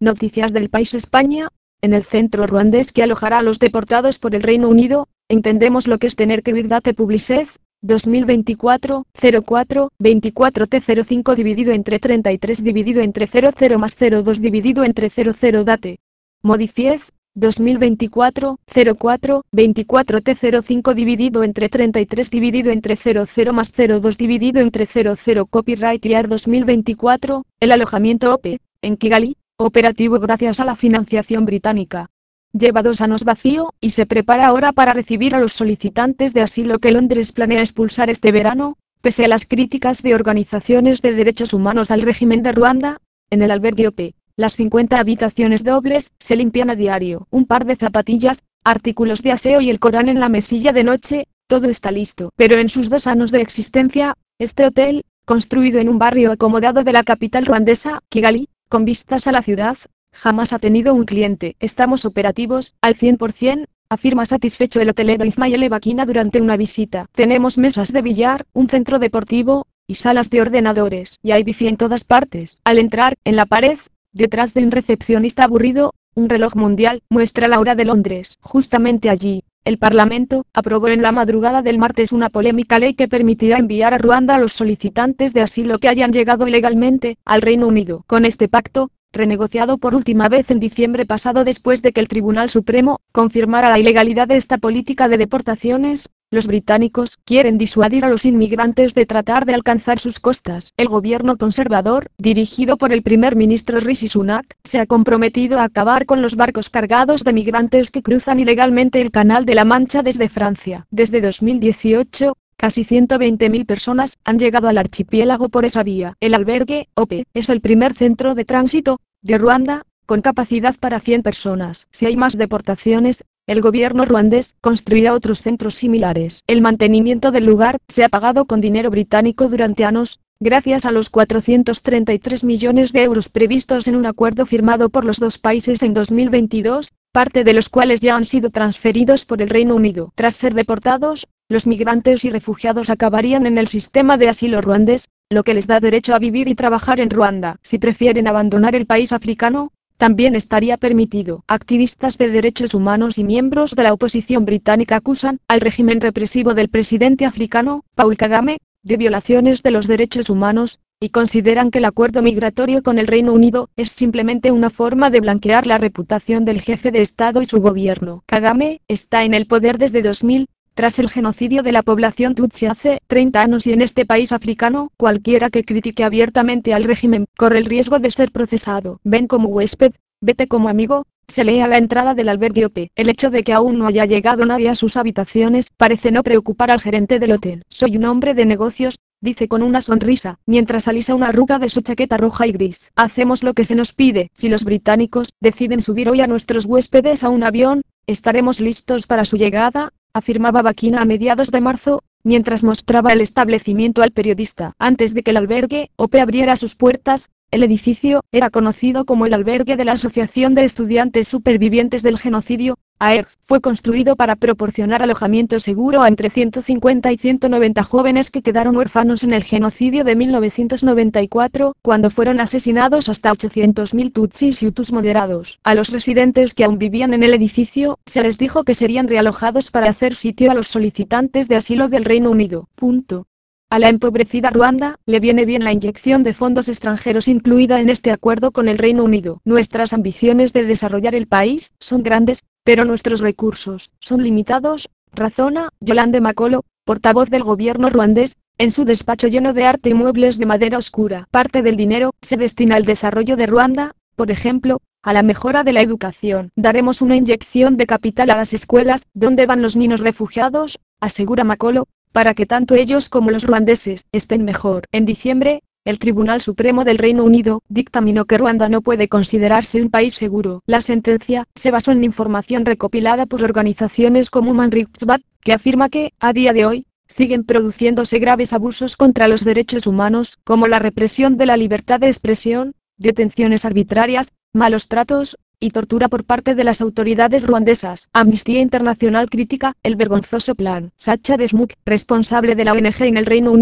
Noticias del País España. En el centro ruandés que alojará a los deportados por el Reino Unido, entendemos lo que es tener que huir. Date Publicez, 2024, 04, 24T05 dividido entre 33 dividido entre 00 más 02 dividido entre 00 Date. Modifiez, 2024, 04, 24T05 dividido entre 33 dividido entre 00 más 02 dividido entre 00 Copyright Year 2024, el alojamiento OPE, en Kigali, operativo gracias a la financiación británica. Lleva 2 años vacío, y se prepara ahora para recibir a los solicitantes de asilo que Londres planea expulsar este verano, pese a las críticas de organizaciones de derechos humanos al régimen de Ruanda. En el albergue OPE, las 50 habitaciones dobles se limpian a diario. Un par de zapatillas, artículos de aseo y el Corán en la mesilla de noche, todo está listo. Pero en sus 2 años de existencia, este hotel, construido en un barrio acomodado de la capital ruandesa, Kigali, con vistas a la ciudad, jamás ha tenido un cliente. Estamos operativos, al 100%, afirma satisfecho el hotelero Ismael Bakina durante una visita. Tenemos mesas de billar, un centro deportivo, y salas de ordenadores. Y hay wifi en todas partes. Al entrar, en la pared, detrás de un recepcionista aburrido, un reloj mundial muestra la hora de Londres. Justamente allí, el Parlamento aprobó en la madrugada del martes una polémica ley que permitirá enviar a Ruanda a los solicitantes de asilo que hayan llegado ilegalmente al Reino Unido. Con este pacto, renegociado por última vez en diciembre pasado después de que el Tribunal Supremo confirmara la ilegalidad de esta política de deportaciones, los británicos quieren disuadir a los inmigrantes de tratar de alcanzar sus costas. El gobierno conservador, dirigido por el primer ministro Rishi Sunak, se ha comprometido a acabar con los barcos cargados de migrantes que cruzan ilegalmente el Canal de la Mancha desde Francia. Desde 2018, casi 120.000 personas han llegado al archipiélago por esa vía. El albergue, OPE, es el primer centro de tránsito de Ruanda, con capacidad para 100 personas. Si hay más deportaciones, el gobierno ruandés construirá otros centros similares. El mantenimiento del lugar se ha pagado con dinero británico durante años, gracias a los 433 millones de euros previstos en un acuerdo firmado por los dos países en 2022, parte de los cuales ya han sido transferidos por el Reino Unido. Tras ser deportados, los migrantes y refugiados acabarían en el sistema de asilo ruandés, lo que les da derecho a vivir y trabajar en Ruanda. Si prefieren abandonar el país africano, también estaría permitido. Activistas de derechos humanos y miembros de la oposición británica acusan al régimen represivo del presidente africano, Paul Kagame, de violaciones de los derechos humanos, y consideran que el acuerdo migratorio con el Reino Unido es simplemente una forma de blanquear la reputación del jefe de Estado y su gobierno. Kagame está en el poder desde 2000, tras el genocidio de la población tutsi hace 30 años y en este país africano, cualquiera que critique abiertamente al régimen corre el riesgo de ser procesado. Ven como huésped, vete como amigo, se lee a la entrada del albergue OPE. El hecho de que aún no haya llegado nadie a sus habitaciones parece no preocupar al gerente del hotel. Soy un hombre de negocios, dice con una sonrisa, mientras alisa una arruga de su chaqueta roja y gris. Hacemos lo que se nos pide. Si los británicos deciden subir hoy a nuestros huéspedes a un avión, estaremos listos para su llegada, afirmaba Bakina a mediados de marzo, mientras mostraba el establecimiento al periodista. Antes de que el albergue OPE abriera sus puertas, el edificio era conocido como el albergue de la Asociación de Estudiantes Supervivientes del Genocidio, AER. Fue construido para proporcionar alojamiento seguro a entre 150 y 190 jóvenes que quedaron huérfanos en el genocidio de 1994, cuando fueron asesinados hasta 800.000 tutsis y hutus moderados. A los residentes que aún vivían en el edificio, se les dijo que serían realojados para hacer sitio a los solicitantes de asilo del Reino Unido. A la empobrecida Ruanda, le viene bien la inyección de fondos extranjeros incluida en este acuerdo con el Reino Unido. Nuestras ambiciones de desarrollar el país son grandes, pero nuestros recursos son limitados, razona Yolande Makolo, portavoz del gobierno ruandés, en su despacho lleno de arte y muebles de madera oscura. Parte del dinero se destina al desarrollo de Ruanda, por ejemplo, a la mejora de la educación. Daremos una inyección de capital a las escuelas, donde van los niños refugiados, asegura Makolo, para que tanto ellos como los ruandeses estén mejor. En diciembre, el Tribunal Supremo del Reino Unido dictaminó que Ruanda no puede considerarse un país seguro. La sentencia se basó en información recopilada por organizaciones como Human Rights Watch, que afirma que, a día de hoy, siguen produciéndose graves abusos contra los derechos humanos, como la represión de la libertad de expresión, detenciones arbitrarias, malos tratos, y tortura por parte de las autoridades ruandesas. Amnistía Internacional critica el vergonzoso plan. Sacha Desmuk, responsable de la ONG en el Reino Unido,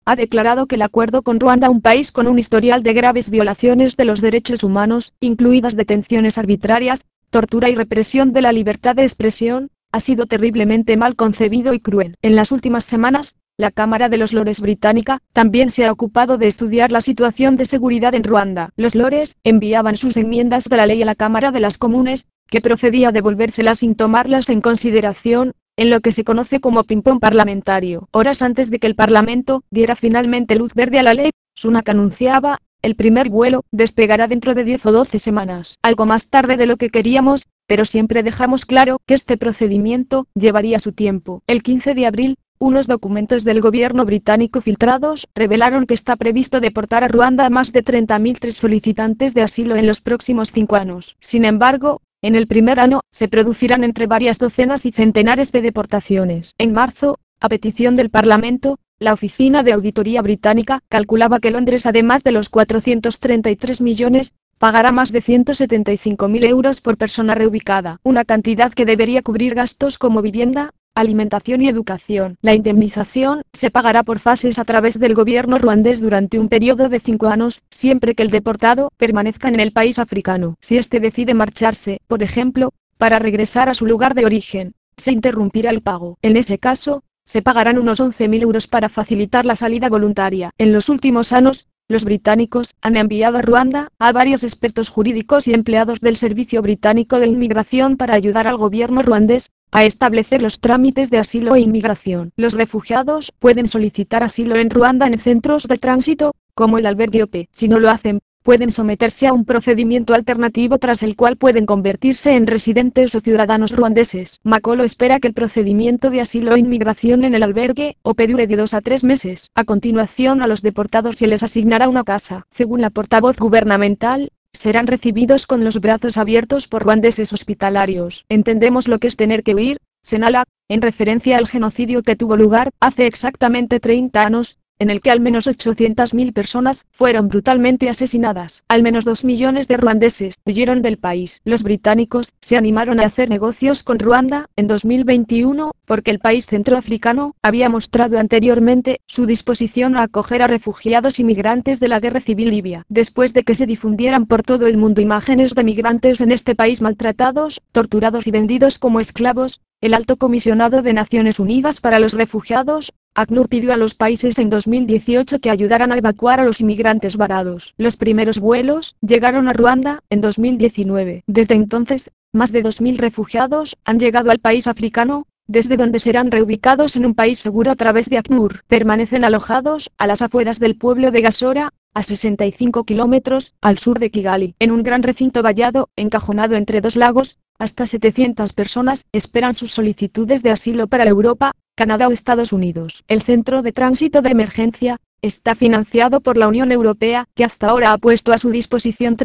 ha declarado que el acuerdo con Ruanda, un país con un historial de graves violaciones de los derechos humanos, incluidas detenciones arbitrarias, tortura y represión de la libertad de expresión, ha sido terriblemente mal concebido y cruel. En las últimas semanas, la Cámara de los Lores británica también se ha ocupado de estudiar la situación de seguridad en Ruanda. Los Lores enviaban sus enmiendas de la ley a la Cámara de las Comunes, que procedía a devolvérselas sin tomarlas en consideración, en lo que se conoce como ping-pong parlamentario. Horas antes de que el Parlamento diera finalmente luz verde a la ley, Sunak anunciaba: el primer vuelo despegará dentro de 10 o 12 semanas. Algo más tarde de lo que queríamos, pero siempre dejamos claro que este procedimiento llevaría su tiempo. El 15 de abril, unos documentos del gobierno británico filtrados revelaron que está previsto deportar a Ruanda a más de 30.000 solicitantes de asilo en los próximos 5 años. Sin embargo, en el primer año, se producirán entre varias docenas y centenares de deportaciones. En marzo, a petición del Parlamento, la Oficina de Auditoría Británica calculaba que Londres, además de los 433 millones, pagará más de 175.000 euros por persona reubicada, una cantidad que debería cubrir gastos como vivienda, alimentación y educación. La indemnización se pagará por fases a través del gobierno ruandés durante un periodo de 5 años, siempre que el deportado permanezca en el país africano. Si este decide marcharse, por ejemplo, para regresar a su lugar de origen, se interrumpirá el pago. En ese caso, se pagarán unos 11.000 euros para facilitar la salida voluntaria. En los últimos años, los británicos han enviado a Ruanda a varios expertos jurídicos y empleados del Servicio Británico de Inmigración para ayudar al gobierno ruandés a establecer los trámites de asilo e inmigración. Los refugiados pueden solicitar asilo en Ruanda en centros de tránsito, como el albergue OP. Si no lo hacen, pueden someterse a un procedimiento alternativo tras el cual pueden convertirse en residentes o ciudadanos ruandeses. Makolo espera que el procedimiento de asilo e inmigración en el albergue OP dure de 2 a 3 meses. A continuación, a los deportados se les asignará una casa. Según la portavoz gubernamental, serán recibidos con los brazos abiertos por ruandeses hospitalarios. Entendemos lo que es tener que huir, señala, en referencia al genocidio que tuvo lugar hace exactamente 30 años, en el que al menos 800.000 personas fueron brutalmente asesinadas. Al menos 2 millones de ruandeses huyeron del país. Los británicos se animaron a hacer negocios con Ruanda en 2021, porque el país centroafricano había mostrado anteriormente su disposición a acoger a refugiados y migrantes de la guerra civil libia. Después de que se difundieran por todo el mundo imágenes de migrantes en este país maltratados, torturados y vendidos como esclavos, el Alto Comisionado de Naciones Unidas para los Refugiados, ACNUR, pidió a los países en 2018 que ayudaran a evacuar a los inmigrantes varados. Los primeros vuelos llegaron a Ruanda en 2019. Desde entonces, más de 2.000 refugiados han llegado al país africano, desde donde serán reubicados en un país seguro a través de ACNUR. Permanecen alojados a las afueras del pueblo de Gasora, a 65 kilómetros al sur de Kigali, en un gran recinto vallado, encajonado entre dos lagos. Hasta 700 personas esperan sus solicitudes de asilo para Europa, Canadá o Estados Unidos. El centro de tránsito de emergencia está financiado por la Unión Europea, que hasta ahora ha puesto a su disposición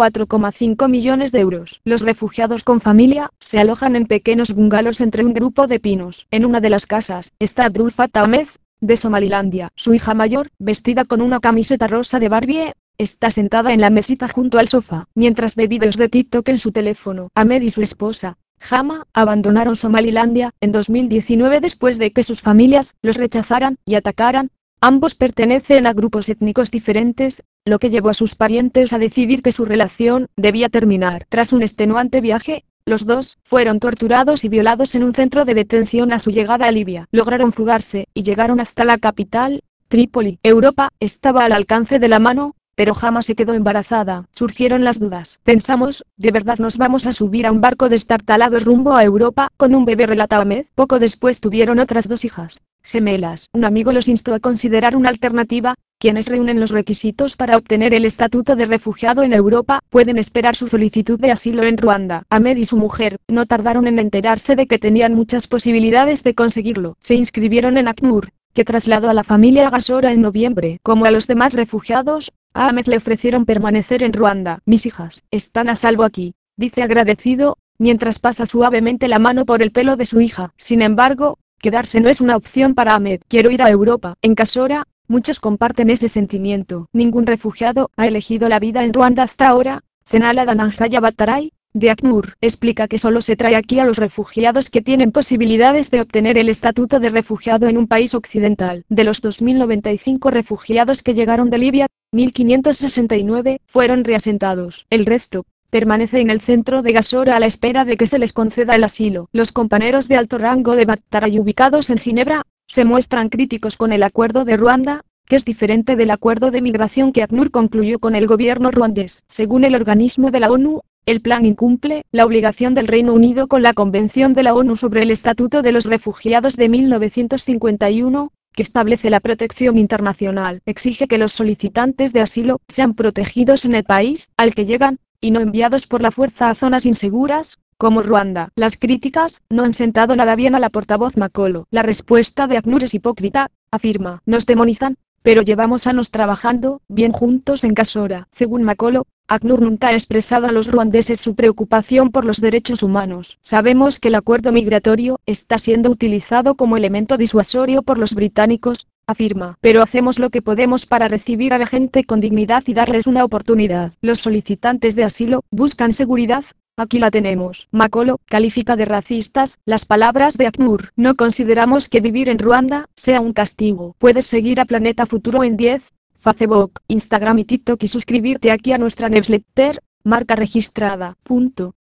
34,5 millones de euros. Los refugiados con familia se alojan en pequeños bungalows entre un grupo de pinos. En una de las casas está Abdul Fattah Ahmed, de Somalilandia. Su hija mayor, vestida con una camiseta rosa de Barbie, está sentada en la mesita junto al sofá, mientras ve vídeos de TikTok en su teléfono. Ahmed y su esposa, Hama, abandonaron Somalilandia en 2019 después de que sus familias los rechazaran y atacaran. Ambos pertenecen a grupos étnicos diferentes, lo que llevó a sus parientes a decidir que su relación debía terminar. Tras un extenuante viaje, los dos fueron torturados y violados en un centro de detención a su llegada a Libia. Lograron fugarse y llegaron hasta la capital, Trípoli. Europa estaba al alcance de la mano, pero jamás se quedó embarazada. Surgieron las dudas. Pensamos, ¿de verdad nos vamos a subir a un barco destartalado rumbo a Europa con un bebé?, relata Ahmed. Poco después tuvieron otras 2 hijas gemelas. Un amigo los instó a considerar una alternativa. Quienes reúnen los requisitos para obtener el estatuto de refugiado en Europa pueden esperar su solicitud de asilo en Ruanda. Ahmed y su mujer no tardaron en enterarse de que tenían muchas posibilidades de conseguirlo. Se inscribieron en ACNUR, que trasladó a la familia a Gasora en noviembre. Como a los demás refugiados, a Ahmed le ofrecieron permanecer en Ruanda. Mis hijas están a salvo aquí, dice agradecido, mientras pasa suavemente la mano por el pelo de su hija. Sin embargo, quedarse no es una opción para Ahmed. Quiero ir a Europa. En Gasora, muchos comparten ese sentimiento. Ningún refugiado ha elegido la vida en Ruanda hasta ahora, señala Dananjaya Bataray, de ACNUR explica que solo se trae aquí a los refugiados que tienen posibilidades de obtener el estatuto de refugiado en un país occidental. De los 2.095 refugiados que llegaron de Libia, 1.569 fueron reasentados. El resto permanece en el centro de Gasora a la espera de que se les conceda el asilo. Los compañeros de alto rango de Bataray ubicados en Ginebra se muestran críticos con el acuerdo de Ruanda, que es diferente del acuerdo de migración que ACNUR concluyó con el gobierno ruandés. Según el organismo de la ONU, el plan incumple la obligación del Reino Unido con la Convención de la ONU sobre el Estatuto de los Refugiados de 1951, que establece la protección internacional. Exige que los solicitantes de asilo sean protegidos en el país al que llegan, y no enviados por la fuerza a zonas inseguras, como Ruanda. Las críticas no han sentado nada bien a la portavoz Makolo. La respuesta de ACNUR es hipócrita, afirma. Nos demonizan, pero llevamos años trabajando bien juntos en Gasora. Según Makolo, ACNUR nunca ha expresado a los ruandeses su preocupación por los derechos humanos. Sabemos que el acuerdo migratorio está siendo utilizado como elemento disuasorio por los británicos, afirma, pero hacemos lo que podemos para recibir a la gente con dignidad y darles una oportunidad. Los solicitantes de asilo buscan seguridad. Aquí la tenemos. Makolo califica de racistas las palabras de ACNUR. No consideramos que vivir en Ruanda sea un castigo. Puedes seguir a Planeta Futuro en 10, Facebook, Instagram y TikTok y suscribirte aquí a nuestra newsletter, marca registrada.